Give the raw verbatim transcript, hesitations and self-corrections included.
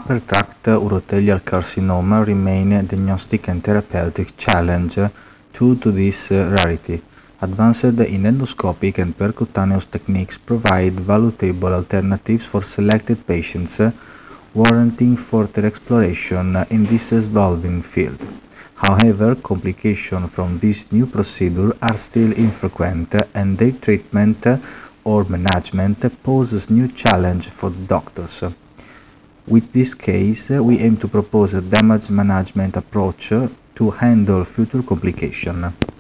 upper tract urothelial carcinoma remain a diagnostic and therapeutic challenge due to this rarity. Advanced endoscopic and percutaneous techniques provide valuable alternatives for selected patients, warranting further exploration in this evolving field. However, complications from this new procedure are still infrequent, and their treatment or management poses new challenge for the doctors. With this case, we aim to propose a damage management approach to handle future complications.